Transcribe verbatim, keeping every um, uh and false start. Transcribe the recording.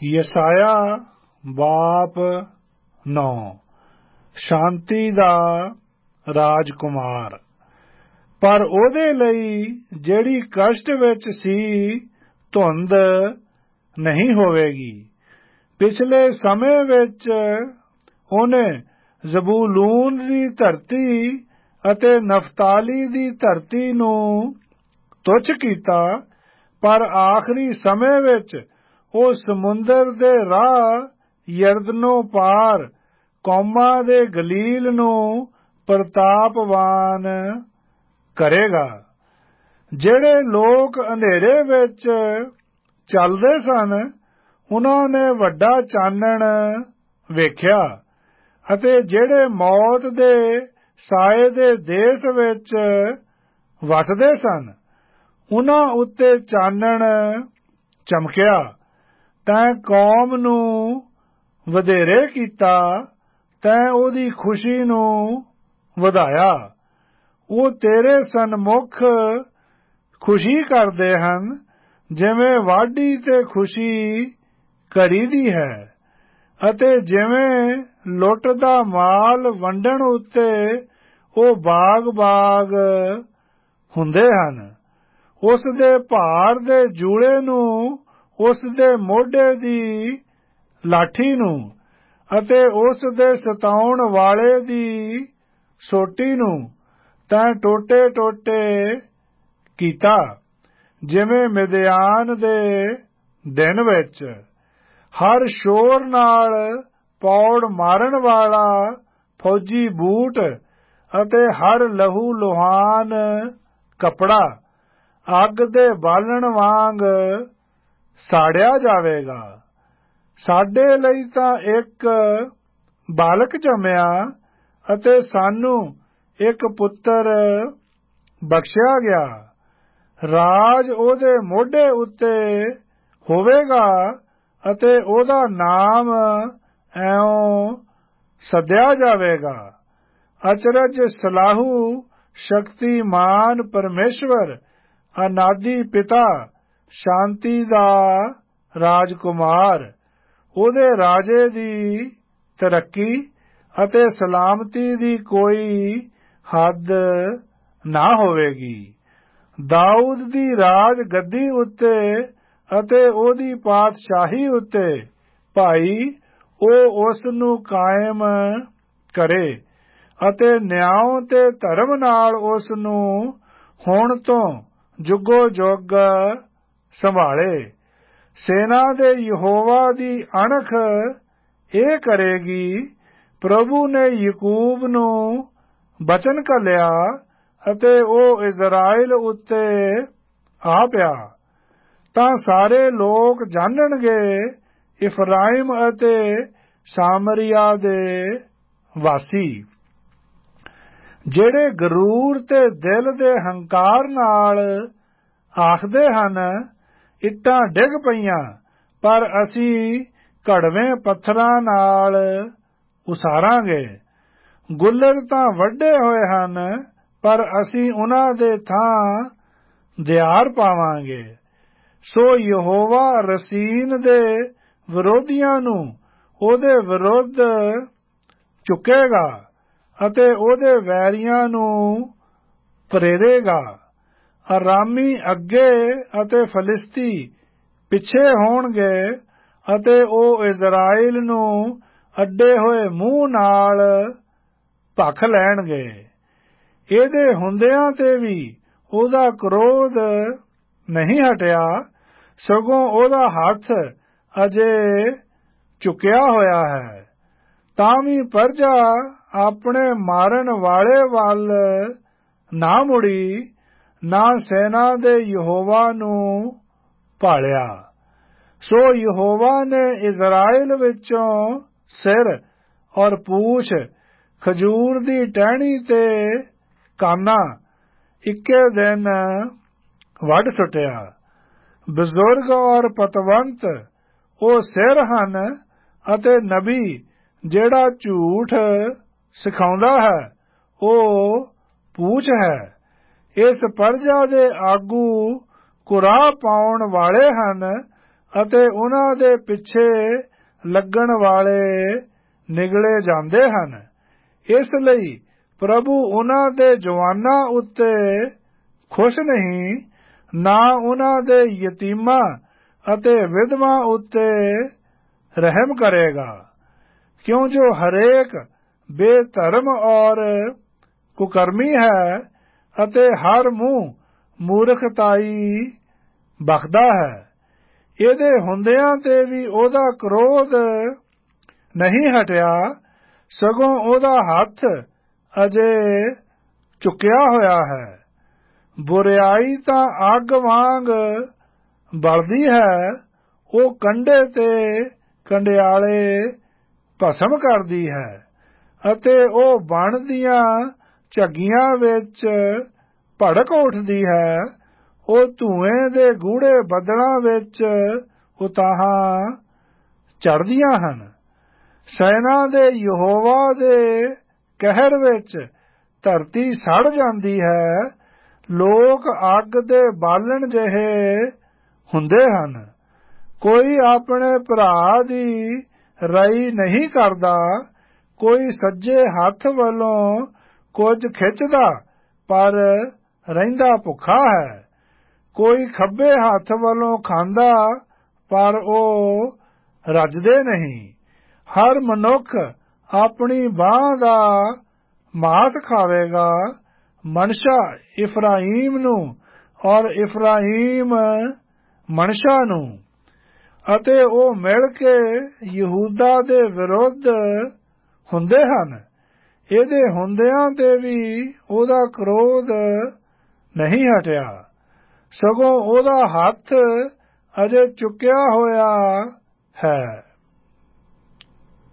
ਯਸਾਇਆ ਬਾਪ ਨੌ। ਸ਼ਾਂਤੀ ਦਾ ਰਾਜਕੁਮਾਰ। ਪਰ ਉਹਦੇ ਲਈ ਜਿਹੜੀ ਕਸ਼ਟ ਵਿੱਚ ਸੀ ਧੁੰਦ ਨਹੀਂ ਹੋਵੇਗੀ। ਪਿਛਲੇ ਸਮੇਂ ਵਿੱਚ ਉਹਨੇ ਜ਼ਬੂਲੂਨ ਦੀ ਧਰਤੀ ਅਤੇ ਨਫਤਾਲੀ ਦੀ ਧਰਤੀ ਨੂੰ ਤੁੱਛ ਕੀਤਾ, ਪਰ ਆਖਰੀ ਸਮੇਂ ਵਿੱਚ ਉਹ ਸਮੁੰਦਰ ਦੇ ਰਾਹ ਯਰਦਨੋਂ ਪਾਰ ਕੌਮਾਂ ਦੇ ਗਲੀਲ ਨੂੰ ਪ੍ਰਤਾਪਵਾਨ ਕਰੇਗਾ। ਜਿਹੜੇ ਲੋਕ ਅੰਧੇਰੇ ਵਿੱਚ ਚੱਲਦੇ ਸਨ, ਉਨ੍ਹਾਂ ਨੇ ਵੱਡਾ ਚਾਨਣ ਵੇਖਿਆ, ਅਤੇ ਜਿਹੜੇ ਮੌਤ ਦੇ ਸਾਏ ਦੇ ਦੇਸ਼ ਵਿੱਚ ਵਸਦੇ ਸਨ, ਉਨ੍ਹਾਂ ਉੱਤੇ ਚਾਨਣ ਚਮਕਿਆ। ਤੈਂ ਕੌਮ ਨੂੰ ਵਧੇਰੇ ਕੀਤਾ, ਤੈਂ ਉਹਦੀ ਖੁਸ਼ੀ ਨੂੰ ਵਧਾਇਆ। ਉਹ ਤੇਰੇ ਸਨਮੁਖ ਖੁਸ਼ੀ ਕਰਦੇ ਹਨ, ਜਿਵੇਂ ਵਾਢੀ ਤੇ ਖੁਸ਼ੀ ਕਰੀਦੀ ਹੈ, ਅਤੇ ਜਿਵੇਂ ਲੁੱਟ ਦਾ ਮਾਲ ਵੰਡਣ ਉੱਤੇ ਉਹ ਬਾਗ-ਬਾਗ ਹੁੰਦੇ ਹਨ। ਉਸ ਦੇ ਭਾਰ ਦੇ ਜੂਲੇ ਨੂੰ, ਉਸ ਦੇ ਮੋਢੇ ਦੀ ਲਾਠੀ ਨੂੰ, ਅਤੇ ਉਸ ਦੇ ਸਤਾਉਣ ਵਾਲੇ ਦੀ ਸੋਟੀ ਨੂੰ ਤੈਂ ਟੋਟੇ-ਟੋਟੇ ਕੀਤਾ, ਜਿਵੇਂ ਮਿਦਿਆਨ ਦੇ ਦਿਨ ਵਿੱਚ। ਹਰ ਸ਼ੋਰ ਨਾਲ ਪੌੜ ਮਾਰਨ ਵਾਲਾ ਫੌਜੀ ਬੂਟ ਅਤੇ ਹਰ ਲਹੂ ਲੁਹਾਨ ਕੱਪੜਾ ਅੱਗ ਦੇ ਬਾਲਣ ਵਾਂਗ ਸਾੜਿਆ ਜਾਵੇਗਾ। ਸਾਡੇ ਲਈ ਤਾਂ ਇੱਕ ਬਾਲਕ ਜੰਮਿਆ, ਅਤੇ ਸਾਨੂੰ ਇੱਕ ਪੁੱਤਰ ਬਖਸ਼ਿਆ ਗਿਆ। ਰਾਜ ਉਹਦੇ ਮੋਢੇ ਉੱਤੇ ਹੋਵੇਗਾ, ਅਤੇ ਉਹਦਾ ਨਾਮ ਐਉਂ ਸੱਦਿਆ ਜਾਵੇਗਾ, ਅਚਰਜ ਸਲਾਹੂ, ਸ਼ਕਤੀਮਾਨ ਪਰਮੇਸ਼ਵਰ, ਅਨਾਦਿ ਪਿਤਾ, ਸ਼ਾਂਤੀ ਦਾ ਰਾਜਕੁਮਾਰ। ਉਹਦੇ ਰਾਜੇ ਦੀ ਤਰੱਕੀ ਅਤੇ ਸਲਾਮਤੀ ਦੀ ਕੋਈ ਹੱਦ ਨਾ ਹੋਵੇਗੀ। ਦਾਊਦ ਦੀ ਰਾਜ ਗੱਦੀ ਉੱਤੇ ਅਤੇ ਉਹਦੀ ਪਾਤਸ਼ਾਹੀ ਉੱਤੇ ਭਾਈ ਉਹ ਉਸ ਨੂੰ ਕਾਇਮ ਕਰੇ, ਅਤੇ ਨਿਆਂ ਤੇ ਧਰਮ ਨਾਲ ਉਸ ਨੂੰ ਹੁਣ ਤੋਂ ਜੁਗੋ ਜੁਗ ਸੰਭਾਲੇ। ਸੈਨਾ ਦੇ ਯਹੋਵਾ ਦੀ ਅਣਖ ਇਹ ਕਰੇਗੀ, ਪ੍ਰਭੂ ਨੇ ਯਕੂਬ ਨੂੰ ਬਚਨ ਘੱਲਿਆ, ਅਤੇ ਉਹ ਇਜ਼ਰਾਇਲ ਉੱਤੇ ਆ ਪਿਆ। ਤਾਂ ਸਾਰੇ ਲੋਕ ਜਾਣਨਗੇ, ਇਫਰਾਇਮ ਅਤੇ ਸਾਮਰੀਆ ਦੇ ਵਾਸੀ, ਜਿਹੜੇ ਗਰੂਰ ਤੇ ਦਿਲ ਦੇ ਹੰਕਾਰ ਨਾਲ ਆਖਦੇ ਹਨ, ਇੱਟਾਂ ਡਿੱਗ ਪਈਆਂ, ਪਰ ਅਸੀਂ ਘੜਵੇਂ ਪੱਥਰਾਂ ਨਾਲ ਉਸਾਰਾਂਗੇ। ਗੁੱਲਰ ਤਾਂ ਵੱਢੇ ਹੋਏ ਹਨ, ਪਰ ਅਸੀਂ ਉਨ੍ਹਾਂ ਦੇ ਥਾਂ ਦਿਆਰ ਪਾਵਾਂਗੇ। ਸੋ ਯਹੋਵਾ ਰਸੀਨ ਦੇ ਵਿਰੋਧੀਆਂ ਨੂੰ ਉਹਦੇ ਵਿਰੁੱਧ ਚੁੱਕੇਗਾ, ਅਤੇ ਉਹਦੇ ਵੈਰੀਆਂ ਨੂੰ ਪ੍ਰੇਰੇਗਾ। ਅਰਾਮੀ ਅੱਗੇ ਅਤੇ ਫਲਿਸਤੀ ਪਿੱਛੇ ਹੋਣਗੇ, ਅਤੇ ਉਹ ਇਜ਼ਰਾਇਲ ਨੂੰ ਅੱਡੇ ਹੋਏ ਮੂੰਹ ਨਾਲ ਭਖ ਲੈਣਗੇ। ਇਹਦੇ ਹੁੰਦਿਆਂ ਤੇ ਵੀ ਉਹਦਾ ਕ੍ਰੋਧ ਨਹੀਂ ਹਟਿਆ, ਸਗੋਂ ਉਹਦਾ ਹੱਥ ਅਜੇ ਝੁਕਿਆ ਹੋਇਆ ਹੈ। ਤਾਂ ਵੀ ਪਰਜਾ ਆਪਣੇ ਮਾਰਨ ਵਾਲੇ ਵੱਲ ਨਾ ਮੁੜੀ, ਨਾ ਸੈਨਾ ਦੇ ਯਹੋਵਾ ਨੂੰ ਭਾਲਿਆ। ਸੋ ਯਹੋਵਾ ਨੇ ਇਜ਼ਰਾਇਲ ਵਿੱਚੋਂ ਸਿਰ ਔਰ ਪੂਛ, ਖਜੂਰ ਦੀ ਟਹਿਣੀ ਤੇ ਕਾਨਾ ਇੱਕੇ ਦਿਨ ਵੱਢ ਸੁੱਟਿਆ। ਬਜ਼ੁਰਗ ਔਰ ਪਤਵੰਤ ਉਹ ਸਿਰ ਹਨ, ਅਤੇ ਨਬੀ ਜਿਹੜਾ ਝੂਠ ਸਿਖਾਉਂਦਾ ਹੈ ਉਹ ਪੂਛ ਹੈ। ਇਸ ਪਰਜਾ ਦੇ ਆਗੂ ਕੁਰਾਹ ਪਾਉਣ ਵਾਲੇ ਹਨ, ਅਤੇ ਉਹਨਾਂ ਦੇ ਪਿੱਛੇ ਲੱਗਣ ਵਾਲੇ ਨਿਗਲੇ ਜਾਂਦੇ ਹਨ। ਇਸ ਲਈ ਪ੍ਰਭੂ ਉਹਨਾਂ ਦੇ ਜਵਾਨਾਂ ਉੱਤੇ ਖੁਸ਼ ਨਹੀਂ, ਨਾ ਉਹਨਾਂ ਦੇ ਯਤੀਮਾਂ ਅਤੇ ਵਿਧਵਾਂ ਉੱਤੇ ਰਹਿਮ ਕਰੇਗਾ, ਕਿਉਂ ਜੋ ਹਰੇਕ ਬੇਧਰਮ ਔਰ ਕੁਕਰਮੀ ਹੈ ਅਤੇ ਹਰ ਮੂੰਹ ਮੂਰਖਤਾਈ ਬਕਦਾ ਹੈ। ਇਹਦੇ ਹੁੰਦਿਆਂ ਤੇ ਵੀ ਉਹਦਾ ਕ੍ਰੋਧ ਨਹੀਂ ਹਟਿਆ, ਸਗੋਂ ਉਹਦਾ ਹੱਥ ਅਜੇ ਝੁਕਿਆ ਹੋਇਆ ਹੈ। ਬੁਰਿਆਈ ਤਾਂ ਅੱਗ ਵਾਂਗ ਬਲਦੀ ਹੈ, ਉਹ ਕੰਢੇ ਤੇ ਕੰਡਿਆਲੇ ਭਸਮ ਕਰਦੀ ਹੈ, ਅਤੇ ਉਹ ਬਣ ਦੀਆਂ ਝੱਗੀਆਂ ਵਿੱਚ ਭੜਕ ਉੱਠਦੀ ਹੈ। ਉਹ ਧੂਏ ਦੇ ਗੂੜੇ ਬੱਦਲਾਂ ਵਿੱਚ ਉਤਾਹਾਂ ਚੜ੍ਹਦੀਆਂ ਹਨ। ਸੈਨਾ ਦੇ ਯਹੋਵਾ ਦੇ ਕਹਿਰ ਵਿੱਚ ਧਰਤੀ ਸੜ ਜਾਂਦੀ ਹੈ। ਲੋਕ ਅੱਗ ਦੇ ਬਾਲਣ ਜਿਹੇ ਹੁੰਦੇ ਹਨ। ਕੋਈ ਆਪਣੇ ਭਰਾ ਦੀ ਰਾਈ ਨਹੀਂ ਕਰਦਾ, ਕੋਈ ਸੱਜੇ ਹੱਥ ਵੱਲੋਂ ਕੁਝ ਖਿੱਚਦਾ ਪਰ ਰਹਿੰਦਾ ਭੁੱਖਾ ਹੈ, ਕੋਈ ਖੱਬੇ ਹੱਥ ਵੱਲੋਂ ਖਾਂਦਾ ਪਰ ਉਹ ਰੱਜਦੇ ਨਹੀਂ। ਹਰ ਮਨੁੱਖ ਆਪਣੀ ਬਾਂਹ ਦਾ ਮਾਸ ਖਾਵੇਗਾ, ਮਨਸ਼ਾ ਇਫਰਾਈਮ ਨੂੰ ਔਰ ਇਫਰਾਈਮ ਮਨਸ਼ਾ ਨੂੰ, ਅਤੇ ਉਹ ਮਿਲ ਕੇ ਯਹੂਦਾ ਦੇ ਵਿਰੁੱਧ ਹੁੰਦੇ ਹਨ। ਇਹਦੇ ਹੁੰਦਿਆਂ ਤੇ ਵੀ ਉਹਦਾ ਕ੍ਰੋਧ ਨਹੀਂ ਹਟਿਆ, ਸਗੋਂ ਉਹਦਾ ਹੱਥ ਅਜੇ ਚੁੱਕਿਆ ਹੋਇਆ ਹੈ।